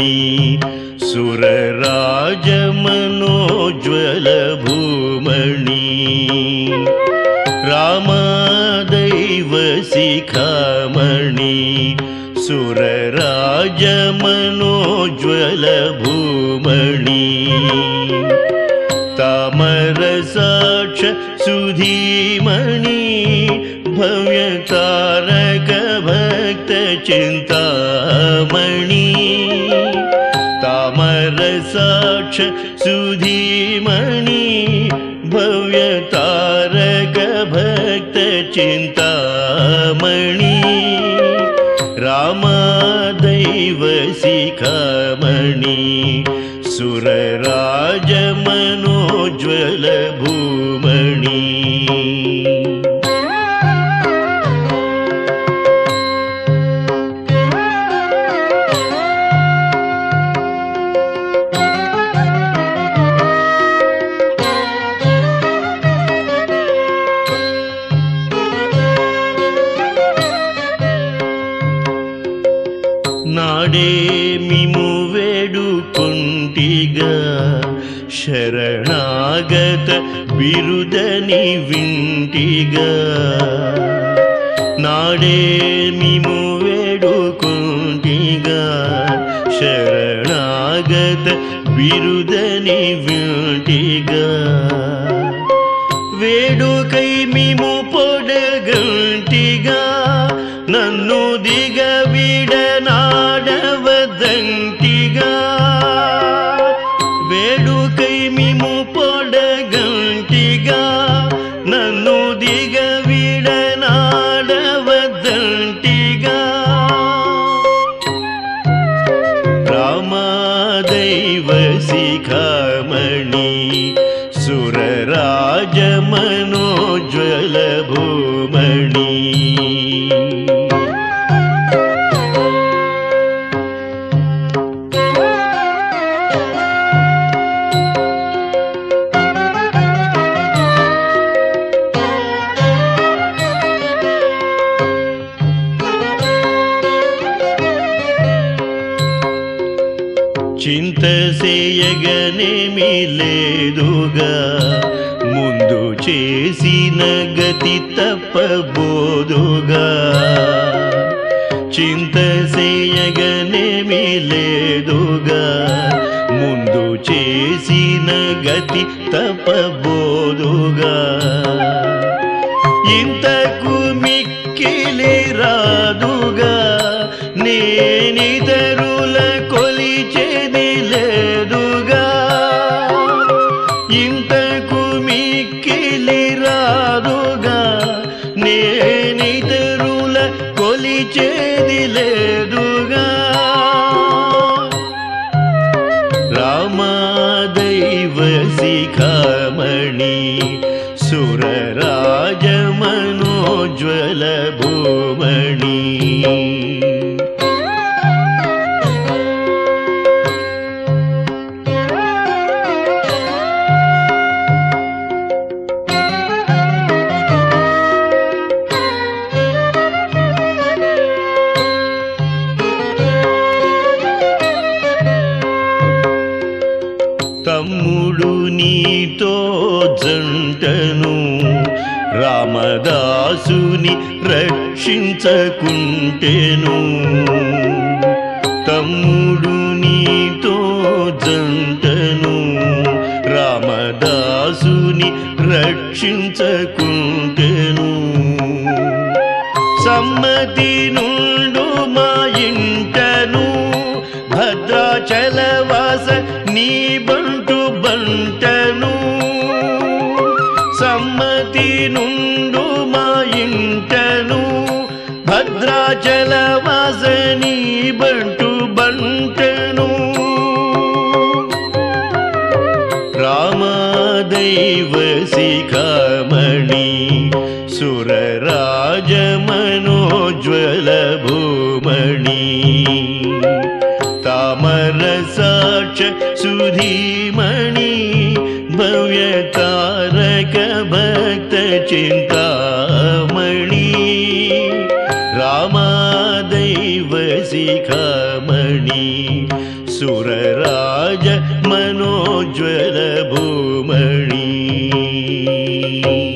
सुरराजमनोज्ज्वलभूमणि रामदैवशिखामणि सुरराजमनोज्ज्वलभूमणि तामरसाक्ष सुधीमणि भव्यतारकभक्तचिन्तामणि तामरसाक्ष सुधीमणि भव्यतारकभक्तचिन्तामणि रामदैवशिखामणि सुरराजमनोज्ज्वलभूमणि नाडे मिमु वेडुकुंटिगा शरणागत बिरुदनि विंटिगा नाडे मिमु वेडुकुंटिगा शरणागत बिरुदनि विंटिगा वेडुकै मिमु पोडगंटिगा नन्नु दिगविडनाडवदंटिगा वेडुकै मिमु पोडगंटिगा नन्नु दिगविडनाडवदंटिगा रामदैवशिखामणि सुरराजमनोज्ज्वलभूमणि చింతసేయగనేమి లేదుగా ముందు చేసిన గతి తప్పబోదుగా చింతసేయగనేమి లేదుగా ముందు చేసిన గతి తప్పబోదుగా ఇంతకు మిక్కిలి రాదుగా నేనితరుల కొలిచేది లేదుగా ఇంతకు మిక్కిలి రాదుగా నేనితరుల కొలిచేది లేదుగా రామदैवशिखामणि सुरराजमनोज्ज्वलभूमणि తమ్ముడు నీతో జంటను రామదాసుని రక్షించకుంటెను తమ్ముడు నీతో జంటను రామదాసుని రక్షించకుంటెను సమ్మతి నుండు మా ఇంటను భద్రాచలవాస నీ బంటు బంటను సమ్మతి నుండు మా ఇంటను భద్రాచలవాస నీ బంటు బంటను रामदैवशिखामणि सुरराजमनोज्ज्वलभूमणि तामरसाक्ष सुधीमणि भव्यतारकभक्तचिन्तामणि रामदैवशिखामणि सुरराज मनोज्वल भूमणि।